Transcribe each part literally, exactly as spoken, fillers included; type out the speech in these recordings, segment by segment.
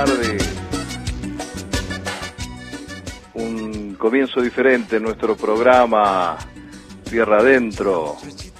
tarde. Un comienzo diferente en nuestro programa Tierra Adentro.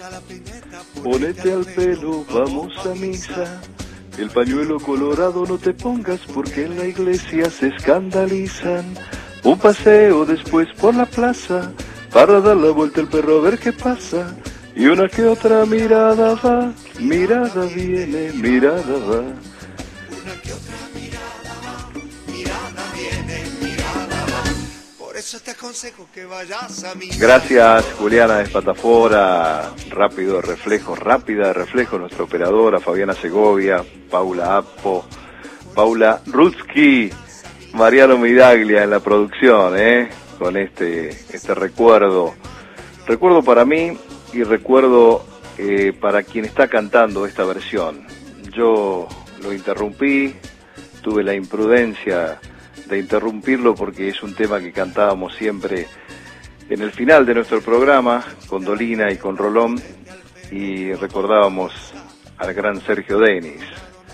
Ponete al pelo, vamos a misa. El pañuelo colorado no te pongas porque en la iglesia se escandalizan. Un paseo después por la plaza para dar la vuelta al perro a ver qué pasa. Y una que otra mirada va, mirada viene, mirada va. Una que otra mirada va, mirada viene, mirada va. Por eso te aconsejo que vayas a mi... Gracias, Juliana de Espatafora, Rápido de Reflejo, Rápida de Reflejo, nuestra operadora, Fabiana Segovia, Paula Appo, Paula Rutsky, Mariano Midaglia en la producción, ¿eh? Con este, este recuerdo. Recuerdo para mí y recuerdo eh, para quien está cantando esta versión. Yo lo interrumpí, tuve la imprudencia de interrumpirlo porque es un tema que cantábamos siempre en el final de nuestro programa con Dolina y con Rolón, y recordábamos al gran Sergio Denis.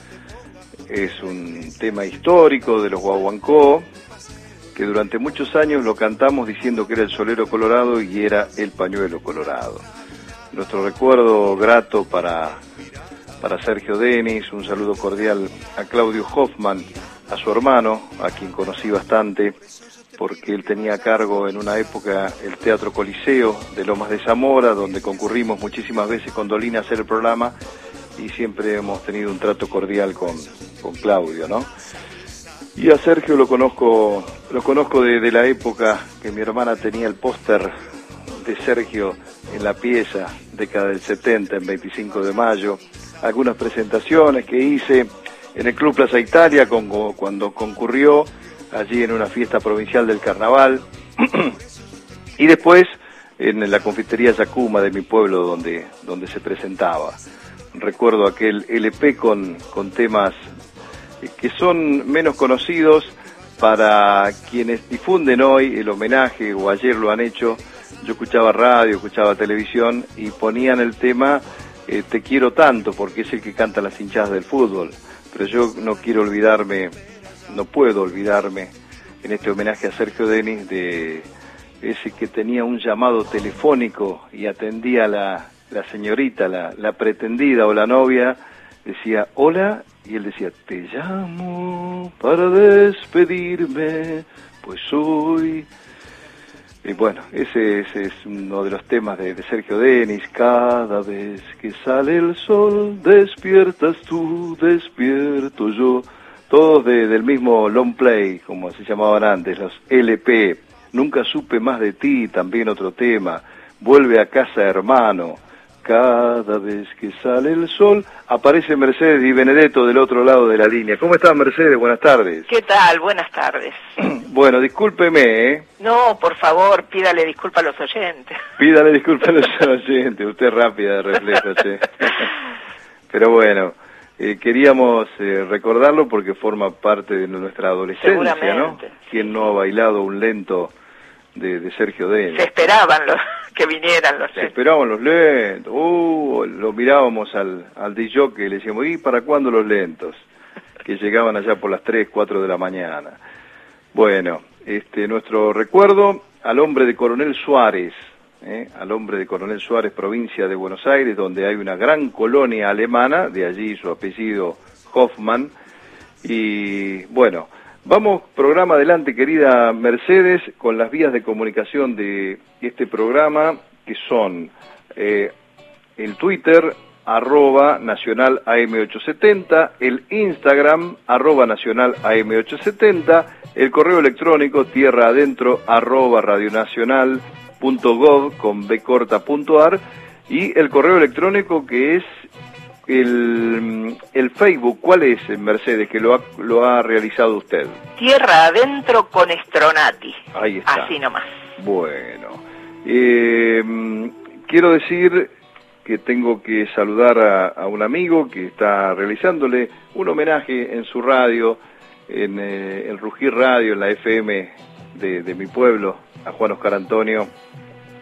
Es un tema histórico de los Guaguancó que durante muchos años lo cantamos diciendo que era el solero colorado y era el pañuelo colorado. Nuestro recuerdo grato para, para Sergio Denis, un saludo cordial a Claudio Hoffman, a su hermano, a quien conocí bastante, porque él tenía a cargo en una época el Teatro Coliseo de Lomas de Zamora, donde concurrimos muchísimas veces con Dolina a hacer el programa, y siempre hemos tenido un trato cordial con, con Claudio, ¿no? Y a Sergio lo conozco, lo conozco de, de la época que mi hermana tenía el póster de Sergio en la pieza, década del setenta, en veinticinco de mayo, algunas presentaciones que hice en el Club Plaza Italia con, cuando concurrió allí en una fiesta provincial del carnaval, y después en la confitería Yacuma de mi pueblo donde, donde se presentaba. Recuerdo aquel L P con, con temas que son menos conocidos para quienes difunden hoy el homenaje, o ayer lo han hecho. Yo escuchaba radio, escuchaba televisión y ponían el tema eh, Te quiero tanto, porque es el que cantan las hinchadas del fútbol. Pero yo no quiero olvidarme, no puedo olvidarme en este homenaje a Sergio Denis de ese que tenía un llamado telefónico y atendía la, la señorita, la, la pretendida o la novia, decía hola, y él decía te llamo para despedirme, pues hoy... Y bueno, ese, ese es uno de los temas de, de Sergio Denis. Cada vez que sale el sol, despiertas tú, despierto yo. Todos de, del mismo long play, como se llamaban antes, los L P. Nunca supe más de ti, también otro tema. Vuelve a casa, hermano. Cada vez que sale el sol, aparece Mercedes Di Benedetto del otro lado de la línea. ¿Cómo estás, Mercedes? Buenas tardes. ¿Qué tal? Buenas tardes. Bueno, discúlpeme, ¿eh? No, por favor, pídale disculpas a los oyentes. Pídale disculpas a los oyentes, usted es rápida de reflejos, ¿eh? Pero bueno, eh, queríamos eh, recordarlo porque forma parte de nuestra adolescencia, ¿no? ¿Quién no ha bailado un lento de, de Sergio Denis? Se esperaban los que vinieran los Se esperaban los lentos, uh, lo mirábamos al, al D J que le decíamos, ¿y para cuándo los lentos? Que llegaban allá por las tres, cuatro de la mañana. Bueno, este nuestro recuerdo al hombre de Coronel Suárez, ¿eh? al hombre de Coronel Suárez, provincia de Buenos Aires, donde hay una gran colonia alemana, de allí su apellido Hoffman, y bueno, vamos programa adelante, querida Mercedes, con las vías de comunicación de este programa, que son eh, el Twitter, arroba nacional A M ochocientos setenta, el Instagram, arroba nacional A M ochocientos setenta, el correo electrónico tierraadentro, arroba radionacional.gov, con b corta punto ar, y el correo electrónico que es el, el Facebook. ¿Cuál es, Mercedes, que lo ha, lo ha realizado usted? Tierra Adentro con Stronati. Ahí está. Así nomás. Bueno, eh, quiero decir que tengo que saludar a, a un amigo que está realizándole un homenaje en su radio, en eh, el Rugir Radio, en la F M de, de mi pueblo, a Juan Oscar Antonio,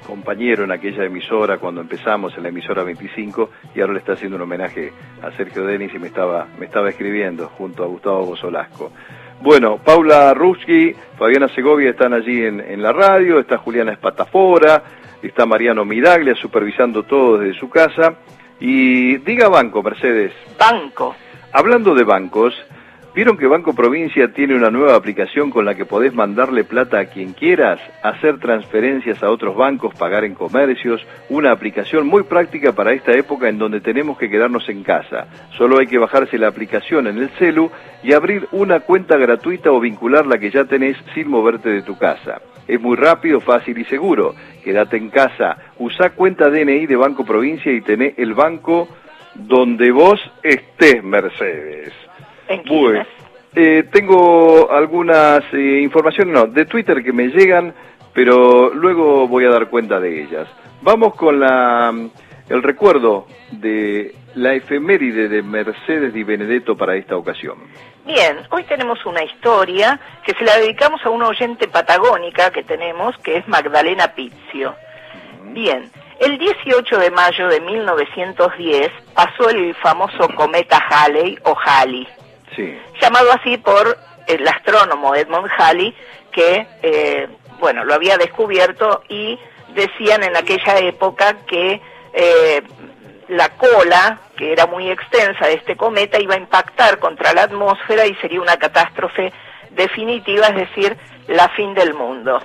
compañero en aquella emisora cuando empezamos en la emisora veinticinco, y ahora le está haciendo un homenaje a Sergio Denis y me estaba, me estaba escribiendo junto a Gustavo Bozolasco. Bueno, Paula Rutsky, Fabiana Segovia están allí en, en la radio, está Juliana Espatafora, está Mariano Miraglia supervisando todo desde su casa. Y diga banco, Mercedes. Banco. Hablando de bancos, ¿vieron que Banco Provincia tiene una nueva aplicación con la que podés mandarle plata a quien quieras, hacer transferencias a otros bancos, pagar en comercios? Una aplicación muy práctica para esta época en donde tenemos que quedarnos en casa. Solo hay que bajarse la aplicación en el celu y abrir una cuenta gratuita o vincular la que ya tenés sin moverte de tu casa. Es muy rápido, fácil y seguro. Quédate en casa, usá cuenta D N I de Banco Provincia y tené el banco donde vos estés, Mercedes. ¿En Bueno, eh, tengo algunas eh, informaciones, no, de Twitter que me llegan, pero luego voy a dar cuenta de ellas. Vamos con la el recuerdo de la efeméride de Mercedes Di Benedetto para esta ocasión. Bien, hoy tenemos una historia que se la dedicamos a una oyente patagónica que tenemos, que es Magdalena Pizio. Bien, el dieciocho de mayo de mil novecientos diez pasó el famoso cometa Halley o Halley, sí, llamado así por el astrónomo Edmund Halley, que, eh, bueno, lo había descubierto y decían en aquella época que eh, la cola, que era muy extensa de este cometa, iba a impactar contra la atmósfera y sería una catástrofe definitiva, es decir, la fin del mundo.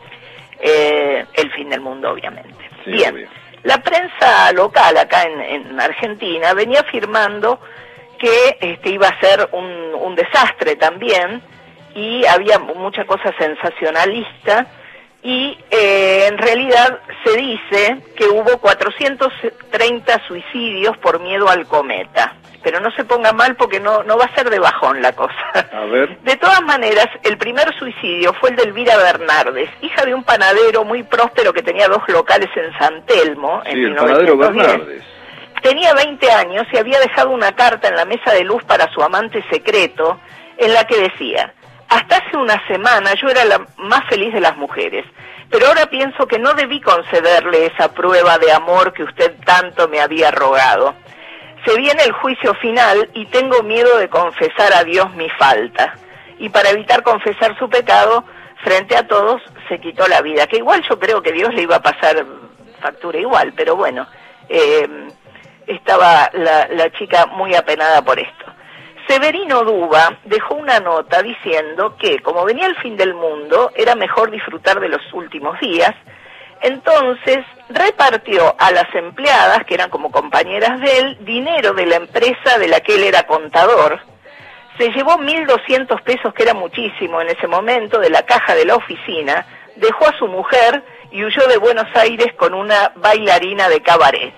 Eh, el fin del mundo, obviamente. Sí, bien, obvio. La prensa local acá en, en Argentina venía afirmando que este, iba a ser un, un desastre también, y había mucha cosa sensacionalista, y eh, en realidad se dice que hubo cuatrocientos treinta suicidios por miedo al cometa. Pero no se ponga mal porque no, no va a ser de bajón la cosa. A ver. De todas maneras, el primer suicidio fue el de Elvira Bernardes, hija de un panadero muy próspero que tenía dos locales en San Telmo, Sí, en el panadero mil novecientos diez. Bernardes. Tenía veinte años y había dejado una carta en la mesa de luz para su amante secreto, en la que decía: hasta hace una semana yo era la más feliz de las mujeres, pero ahora pienso que no debí concederle esa prueba de amor que usted tanto me había rogado. Se viene el juicio final y tengo miedo de confesar a Dios mi falta. Y para evitar confesar su pecado, frente a todos, se quitó la vida. Que igual yo creo que Dios le iba a pasar factura igual, pero bueno, eh, estaba la, la chica muy apenada por esto. Severino Duba dejó una nota diciendo que, como venía el fin del mundo, era mejor disfrutar de los últimos días. Entonces repartió a las empleadas, que eran como compañeras de él, dinero de la empresa de la que él era contador. Se llevó mil doscientos pesos, que era muchísimo en ese momento, de la caja de la oficina, dejó a su mujer y huyó de Buenos Aires con una bailarina de cabaret.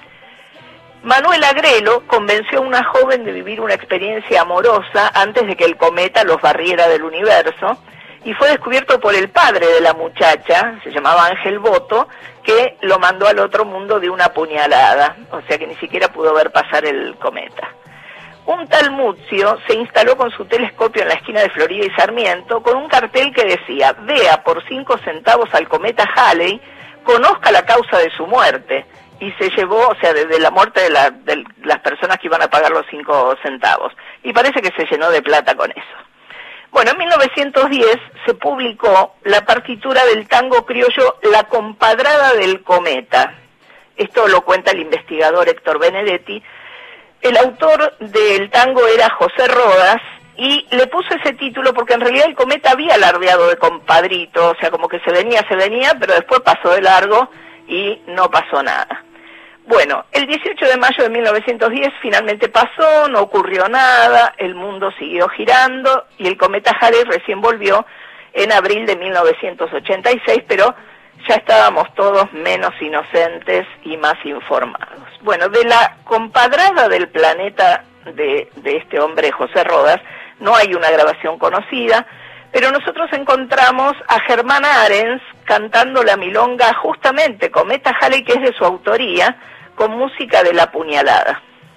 Manuel Agrelo convenció a una joven de vivir una experiencia amorosa antes de que el cometa los barriera del universo, y fue descubierto por el padre de la muchacha, se llamaba Ángel Boto, que lo mandó al otro mundo de una puñalada, o sea que ni siquiera pudo ver pasar el cometa. Un tal Muzio se instaló con su telescopio en la esquina de Florida y Sarmiento con un cartel que decía: vea por cinco centavos al cometa Halley, conozca la causa de su muerte, y se llevó, o sea, desde la muerte de, la, de las personas que iban a pagar los cinco centavos, y parece que se llenó de plata con eso. Bueno, en mil novecientos diez se publicó la partitura del tango criollo La Compadrada del Cometa. Esto lo cuenta el investigador Héctor Benedetti. El autor del tango era José Rodas, y le puso ese título porque en realidad el cometa había alardeado de compadrito, o sea, como que se venía, se venía, pero después pasó de largo y no pasó nada. Bueno, el dieciocho de mayo de mil novecientos diez finalmente pasó, no ocurrió nada, el mundo siguió girando y el cometa Halley recién volvió en abril de mil novecientos ochenta y seis, pero ya estábamos todos menos inocentes y más informados. Bueno, de la compadrada del planeta de, de este hombre José Rodas no hay una grabación conocida, pero nosotros encontramos a Germana Arens cantando la milonga justamente Cometa Halley, que es de su autoría, con música de La Puñalada.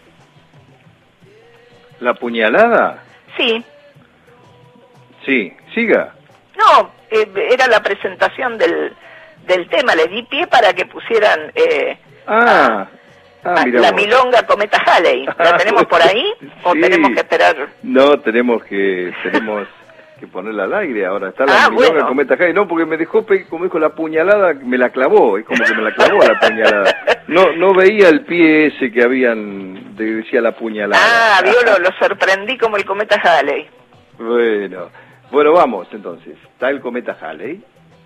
¿La Puñalada? Sí. Sí, siga. No, eh, era la presentación del, del tema, les di pie para que pusieran eh, Ah, ah a, la milonga Cometa Halley. ¿La tenemos por ahí o sí. tenemos que esperar? No, tenemos que tenemos que ponerla al aire ahora. Está la Ah, milonga bueno. Cometa Halley. No, porque me dejó, pe- como dijo, la puñalada, me la clavó. Es como que me la clavó la puñalada. No no veía el pie ese que habían, de- decía la puñalada. Ah, vio, lo, lo sorprendí como el Cometa Halley. Bueno, bueno, vamos entonces. Está el Cometa Halley.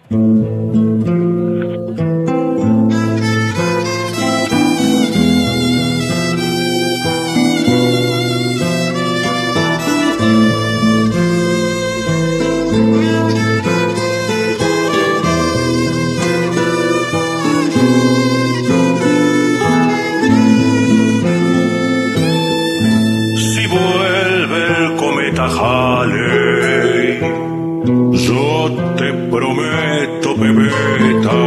Si vuelve el cometa Halley, yo te prometo, bebeta,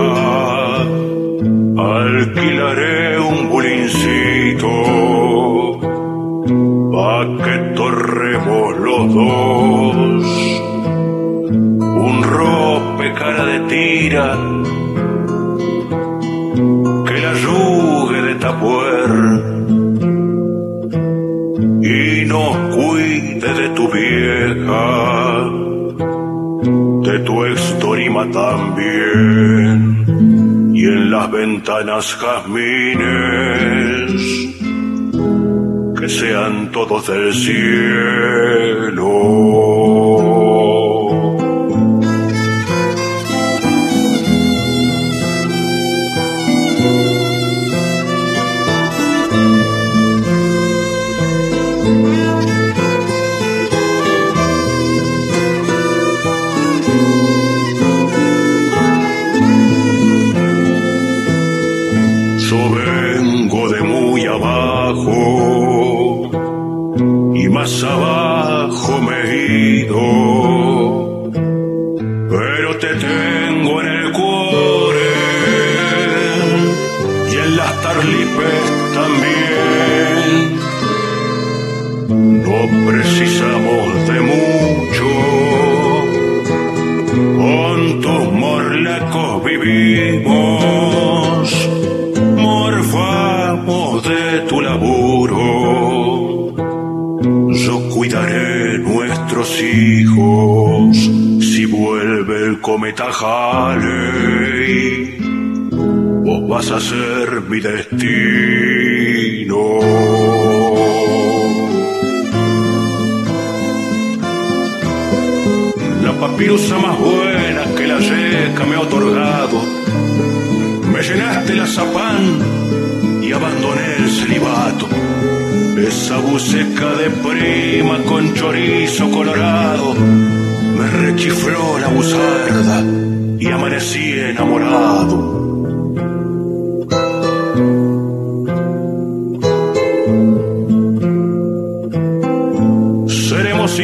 alquilaré un bulincito pa' que torremos los dos un rope cara de tira que la yugue de tapuer y nos cuide de tu vieja, de tu extorima también, y en las ventanas jazmines que sean todos del cielo. Yo vengo de muy abajo y más abajo me he ido, pero te tengo en el cuore y en las tarlipes también. No precisamos de mucho, con tus morlacos vivimos, morfamos de tu laburo. Yo cuidaré nuestros hijos si vuelve el cometa Halley. Vos vas a ser mi destino. La papirusa más buena que la yeca me ha otorgado. Me llenaste la zapán y abandoné el celibato. Esa buceca de prima con chorizo colorado me rechifló la buzarda y amanecí enamorado. Seremos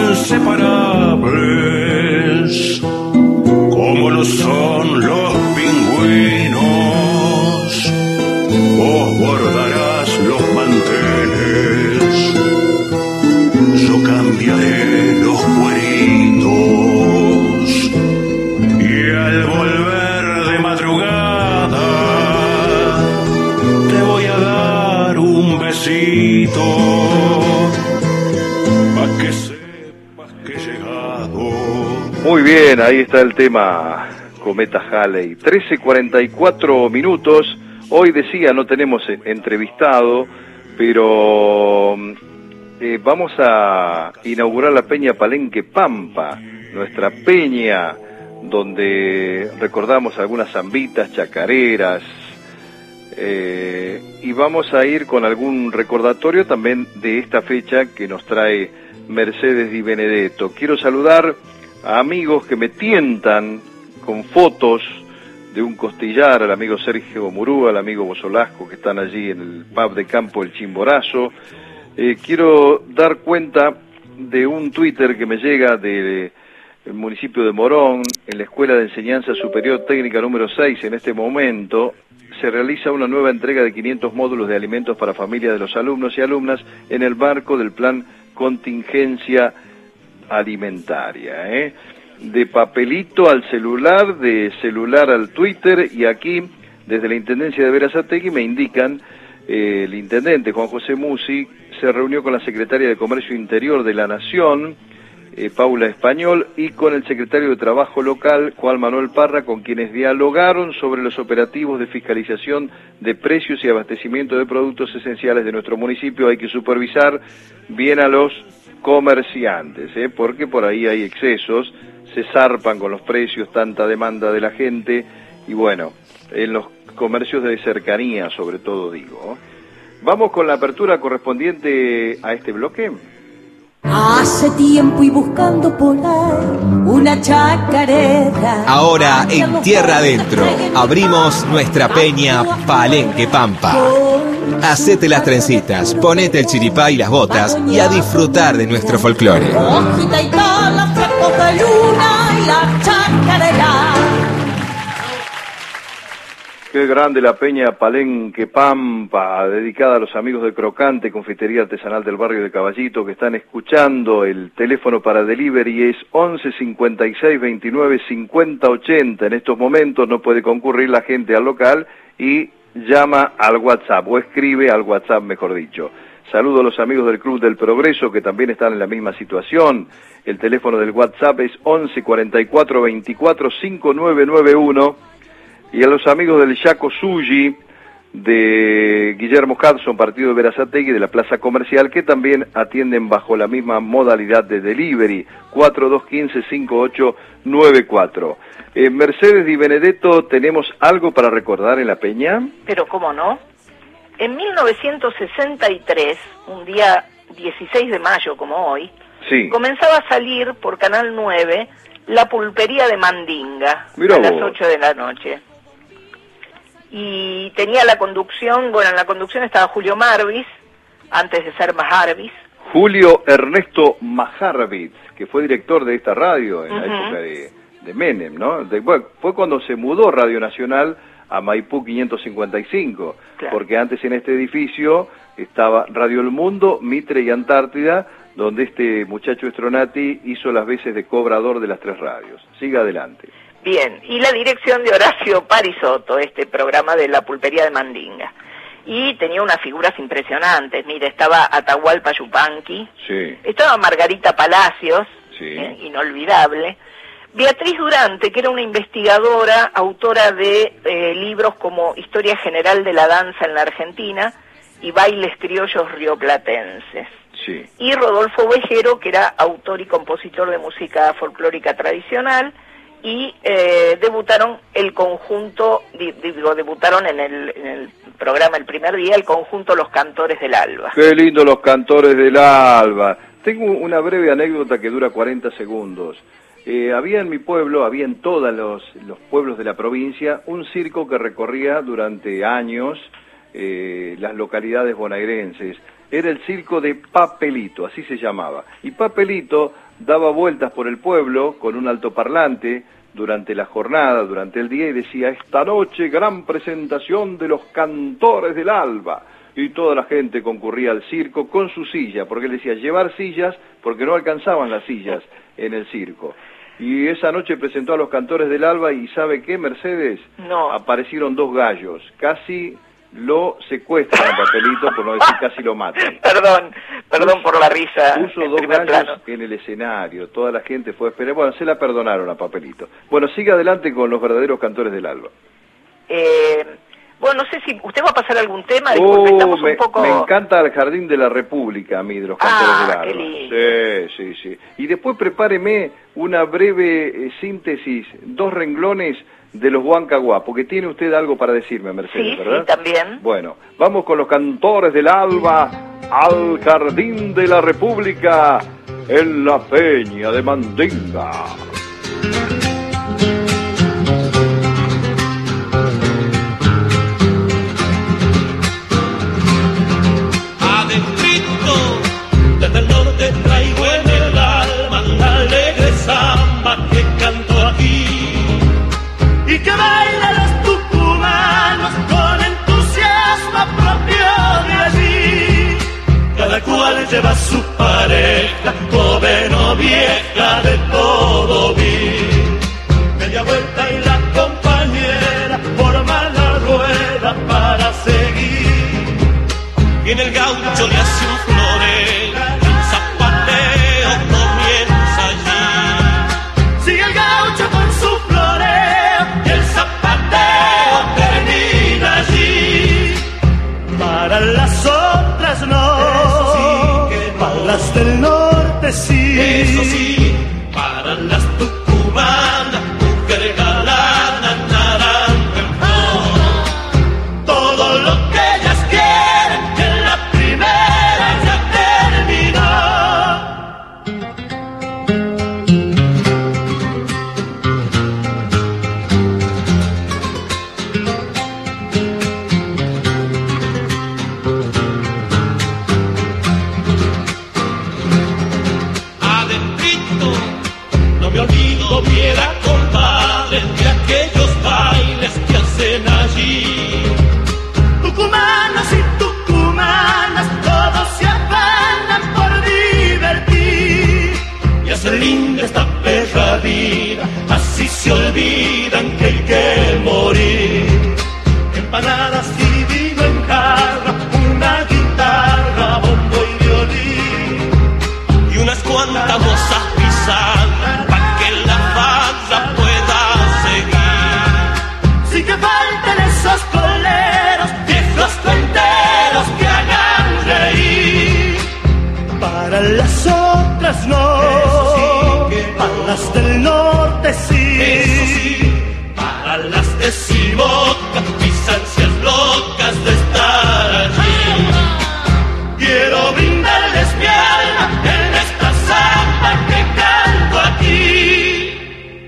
inseparables como lo son los pingüinos. Vos bordarás los manteles, yo cambiaré los cueritos, y al volver de madrugada te voy a dar un besito pa' que sepas que he llegado. Muy bien, ahí está el tema Cometa Halley. trece cuarenta y cuatro minutos. Hoy decía, no tenemos entrevistado, pero eh, vamos a inaugurar la Peña Palenque Pampa, nuestra peña, donde recordamos algunas zambitas, chacareras, eh, y vamos a ir con algún recordatorio también de esta fecha que nos trae Mercedes Di Benedetto. Quiero saludar a amigos que me tientan con fotos de un costillar, al amigo Sergio Murúa, al amigo Bozolasco, que están allí en el pub de campo El Chimborazo. Eh, quiero dar cuenta de un Twitter que me llega del municipio de Morón, en la Escuela de Enseñanza Superior Técnica número seis. En este momento se realiza una nueva entrega de quinientos módulos de alimentos para familias de los alumnos y alumnas en el marco del plan Contingencia Alimentaria, ¿eh? de papelito al celular, de celular al Twitter, y aquí, desde la Intendencia de Berazategui, me indican, eh, el intendente Juan José Musi se reunió con la secretaria de Comercio Interior de la Nación, eh, Paula Español, y con el secretario de Trabajo Local, Juan Manuel Parra, con quienes dialogaron sobre los operativos de fiscalización de precios y abastecimiento de productos esenciales de nuestro municipio. Hay que supervisar bien a los comerciantes, ¿eh? porque por ahí hay excesos, se zarpan con los precios, tanta demanda de la gente, y bueno, en los comercios de cercanía sobre todo digo. Vamos con la apertura correspondiente a este bloque. Hace tiempo y buscando por ahí una chacarera. Ahora en Tierra Adentro abrimos nuestra peña Palenque Pampa. Hacete las trencitas, ponete el chiripá y las botas y a disfrutar de nuestro folclore. Hojita y tala, flecos de luna y la chacarera. Qué grande la peña Palenque Pampa, dedicada a los amigos de Crocante, confitería artesanal del barrio de Caballito, que están escuchando. El teléfono para delivery es once cincuenta y seis veintinueve cincuenta ochenta. En estos momentos no puede concurrir la gente al local y llama al WhatsApp, o escribe al WhatsApp, mejor dicho. Saludo a los amigos del Club del Progreso, que también están en la misma situación. El teléfono del WhatsApp es once cuarenta y cuatro veinticuatro cincuenta y nueve noventa y uno. Y a los amigos del Yaco Sushi, de Guillermo Hudson, partido de Berazategui, de la Plaza Comercial, que también atienden bajo la misma modalidad de delivery, cuatro dos uno cinco cinco ocho nueve cuatro. Eh, Mercedes Di Benedetto, ¿tenemos algo para recordar en la peña? Pero cómo no. En mil novecientos sesenta y tres, un día dieciséis de mayo como hoy, sí, comenzaba a salir por Canal nueve La Pulpería de Mandinga, Mirá a las vos. ocho de la noche. Y tenía la conducción, bueno, en la conducción estaba Julio Marvis, antes de ser Majarvis. Julio Ernesto Majarvis, que fue director de esta radio en la Ujú. época de, de Menem, ¿no? De- bueno, fue cuando se mudó Radio Nacional a Maipú quinientos cincuenta y cinco, Claro. porque antes en este edificio estaba Radio El Mundo, Mitre y Antártida, donde este muchacho Stronati hizo las veces de cobrador de las tres radios. Siga adelante. Bien, y la dirección de Horacio Parisotto, este programa de La Pulpería de Mandinga. Y tenía unas figuras impresionantes, mire, estaba Atahualpa Yupanqui, Sí, estaba Margarita Palacios, sí. eh, inolvidable, Beatriz Durante, que era una investigadora, autora de eh, libros como Historia General de la Danza en la Argentina y Bailes Criollos Rioplatenses. Sí. Y Rodolfo Vejero, que era autor y compositor de música folclórica tradicional, y eh, debutaron el conjunto, di- digo, debutaron en el, en el programa el primer día, el conjunto Los Cantores del Alba. Qué lindo los cantores del alba. Tengo una breve anécdota que dura cuarenta segundos. Eh, había en mi pueblo, había en todos los, los pueblos de la provincia, un circo que recorría durante años eh, las localidades bonaerenses. Era el circo de Papelito, así se llamaba. Y Papelito daba vueltas por el pueblo con un altoparlante durante la jornada, durante el día, y decía: esta noche gran presentación de los cantores del alba. Y toda la gente concurría al circo con su silla, porque él decía llevar sillas, porque no alcanzaban las sillas en el circo. Y esa noche presentó a los cantores del alba, y ¿sabe qué, Mercedes? No. Aparecieron dos gallos, casi lo secuestran a Papelito, por no decir casi lo matan. Perdón, perdón por la risa. Puso en dos primer gallos plano. en el escenario, toda la gente fue a esperar. Bueno, se la perdonaron a Papelito. Bueno, sigue adelante con los verdaderos cantores del alba. Eh, bueno, no sé si usted va a pasar algún tema, disculpe, Oh, estamos me, un poco... me encanta el Jardín de la República, a mí, de los cantores Ah, del alba. qué lindo. Sí, sí, sí. Y después prepáreme una breve eh, síntesis, dos renglones de los Huancaguá, porque tiene usted algo para decirme, Mercedes, Sí, ¿verdad? sí, también. Bueno, vamos con los cantores del alba al Jardín de la República en la Peña de Mandinga. Adentrito, desde el norte traigo en el alma la alegre samba que canto aquí y que bailan los tucumanos con entusiasmo propio de allí. Cada cual lleva su pareja, joven o vieja, de todo vi. le hace un floreo, un zapateo comienza allí. Sigue el gaucho con su floreo y el zapateo termina allí. Para las otras no, eso sí que no. Para las del norte sí, eso sí, para las tucumanas, mujer galana, naranja en flor. Todo lo que ellas quieren, en la primera ya me olvido, viera compadre, de aquellos bailes que hacen allí. Tucumanos y tucumanas, todos se afanan por divertir y hacen linda esta perra vida, así se olvidan que hay que morir. Empanadas y vino en jarra, una guitarra, bombo y violín y unas cuantas mozas pisadas para que la farsa pueda seguir. Sí que faltan esos coleros, viejos cuenteros que hagan reír. Para las otras no, eso sí que no. Para las del norte sí, eso sí. Para las decimocas, mis ansias locas de estar allí. Quiero brindarles mi alma en esta samba que canto aquí.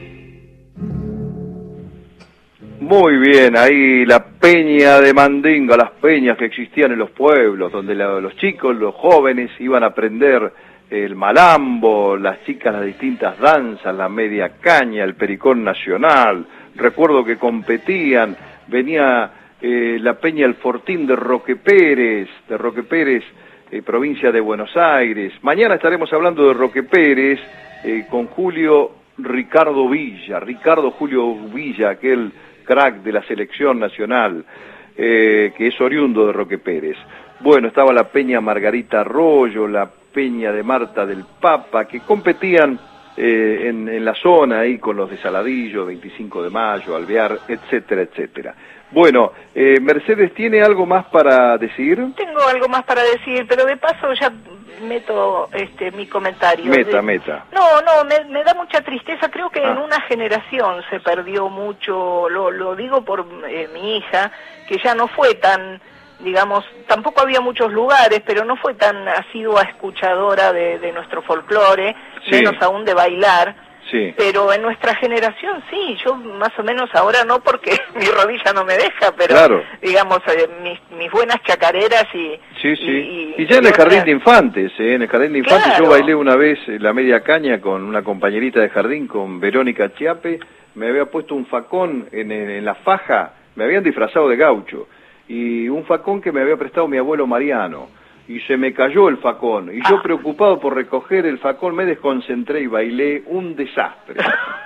Muy bien, ahí la peña de Mandinga, las peñas que existían en los pueblos, donde la, los chicos, los jóvenes iban a aprender el malambo, las chicas las distintas danzas, la media caña, el pericón nacional. Recuerdo que competían, venía eh, la peña El Fortín de Roque Pérez, de Roque Pérez, eh, provincia de Buenos Aires. Mañana estaremos hablando de Roque Pérez eh, con Julio Ricardo Villa, Ricardo Julio Villa, aquel crack de la selección nacional, eh, que es oriundo de Roque Pérez. Bueno, estaba la peña Margarita Arroyo, la peña de Marta del Papa, que competían eh, en, en la zona ahí con los de Saladillo, veinticinco de mayo, Alvear, etcétera, etcétera. Bueno, eh, Mercedes, ¿tiene algo más para decir? Tengo algo más para decir, pero de paso ya meto este mi comentario. Meta, de... meta. No, no, me, me da mucha tristeza. Creo que ah. en una generación se perdió mucho, lo, lo digo por eh, mi hija, que ya no fue tan, digamos, tampoco había muchos lugares, pero no fue tan asidua escuchadora de, de nuestro folclore, sí. Menos aún de bailar. Sí. Pero en nuestra generación sí, yo más o menos ahora no porque mi rodilla no me deja, pero claro. digamos eh, mis, mis buenas chacareras y... Sí, sí. Y, y, y ya en el otras... jardín de infantes, ¿eh? En el jardín de infantes claro. Yo bailé una vez la media caña con una compañerita de jardín, con Verónica Chiape, me había puesto un facón en, en, en la faja, me habían disfrazado de gaucho, y un facón que me había prestado mi abuelo Mariano. Y se me cayó el facón, y yo ah. preocupado por recoger el facón me desconcentré y bailé un desastre.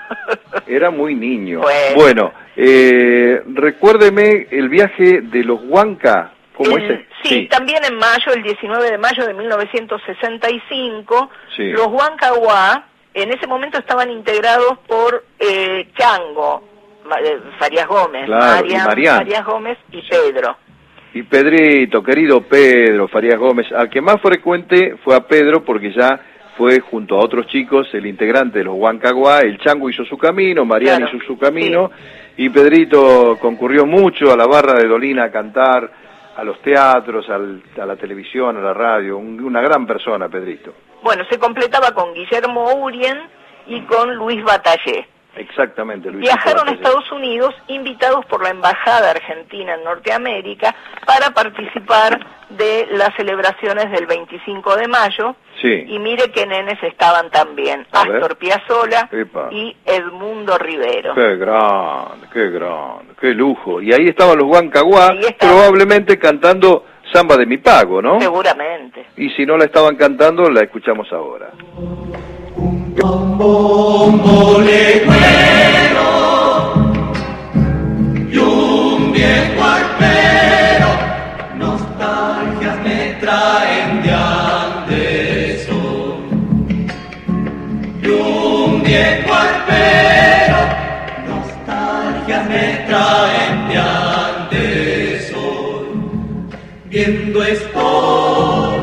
Era muy niño. Bueno, bueno eh, recuérdeme el viaje de los Huanca, ¿cómo el, es? Ese? Sí, sí, también en mayo, el diecinueve de mayo de mil novecientos sesenta y cinco, sí. Los Huancahuá en ese momento estaban integrados por eh, Chango, Farías Gómez, claro, Marian, y Marian. Farías Gómez y Pedro. Y Pedrito, querido Pedro Farías Gómez, al que más frecuente fue a Pedro porque ya fue junto a otros chicos el integrante de los Huancahuá. El Chango hizo su camino, Marian claro, hizo su camino, sí. Y Pedrito concurrió mucho a la barra de Dolina a cantar, a los teatros, al, a la televisión, a la radio, un, una gran persona Pedrito. Bueno, se completaba con Guillermo Urien y con Luis Batallé. Exactamente, Luis. Viajaron a Estados Unidos invitados por la Embajada Argentina en Norteamérica para participar de las celebraciones del veinticinco de mayo. Sí. Y mire qué nenes estaban también, a Astor Piazzolla Epa. Y Edmundo Rivero. Qué grande, qué grande, qué lujo. Y ahí estaban los Huancahuá, probablemente cantando Samba de mi Pago, ¿no? Seguramente. Y si no la estaban cantando, la escuchamos ahora. Un bombo legüero y un viejo arpero, nostalgias me traen viejo arpero, nostalgias me traen de antes hoy, viendo estoy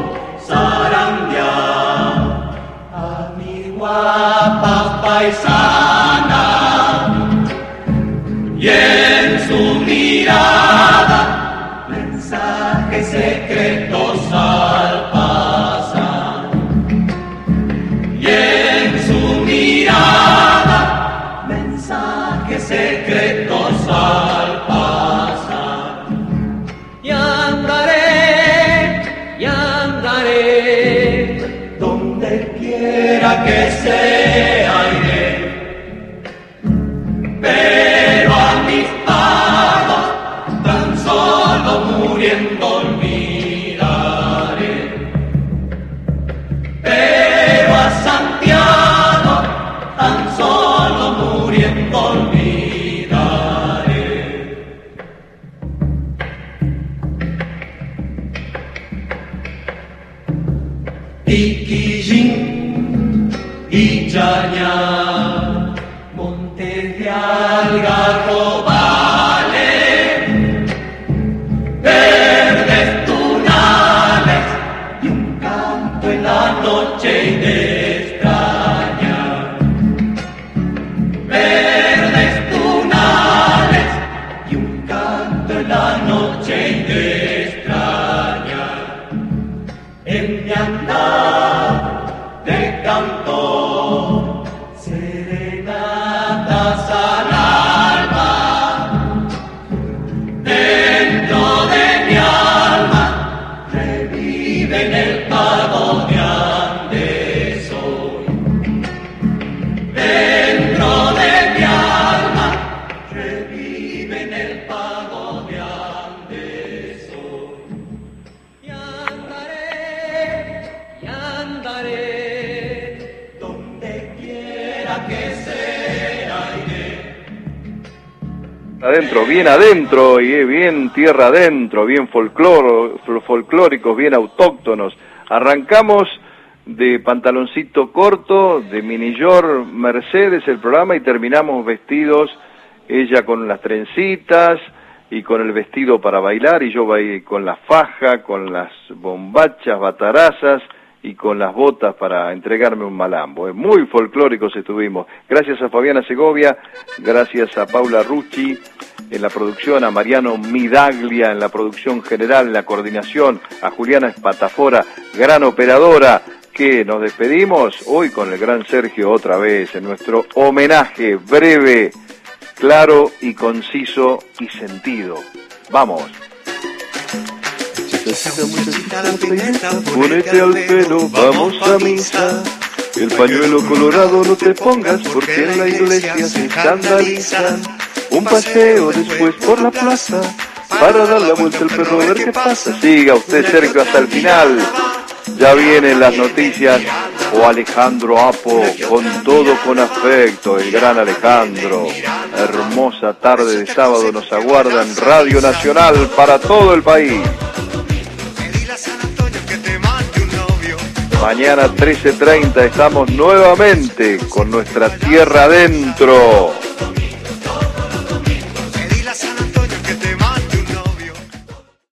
zarandear a mi guapa paisana, y en su mirada mensajes secretos al pasar, y en su mirada mensajes secretos al pasar. Y andaré, y andaré donde quiera que sea, iré, pero a mis pagos tan solo muriendo olvidaré, pero a Santiago tan solo muriendo olvidaré. Iquillín y Chañar, montes de algarrobales, verdes tunales y un canto en la noche y de extrañar. Verdes tunales y un canto en la noche y de extrañar. En mi andar de cantor, serenatas al alma, dentro de mi alma reviven el pago de antes hoy. Dentro de mi alma reviven el pago de antes hoy. Y andaré, y andaré donde quiera que sea, iré. Adentro, bien adentro, y bien tierra adentro, bien folclor, folclóricos, bien autóctonos. Arrancamos de pantaloncito corto, de minillor Mercedes el programa, y terminamos vestidos, ella con las trencitas y con el vestido para bailar, y yo bailé con la faja, con las bombachas, batarazas y con las botas para entregarme un malambo. Muy folclóricos estuvimos. Gracias a Fabiana Segovia, gracias a Paula Rucci en la producción, a Mariano Midaglia en la producción general, en la coordinación, a Juliana Espatafora, gran operadora, que nos despedimos hoy con el gran Sergio otra vez en nuestro homenaje breve, claro y conciso y sentido. Vamos. Ponete al pelo, vamos a misa. El pañuelo colorado no te pongas porque en la iglesia se escandalizan. Un paseo después por la plaza para dar la vuelta al perro a ver qué pasa. Siga usted, Sergio, hasta el final. Ya vienen las noticias. O Alejandro Apo, con todo con afecto, el gran Alejandro. Hermosa tarde de sábado nos aguarda en Radio Nacional para todo el país. Mañana trece treinta estamos nuevamente con nuestra tierra adentro.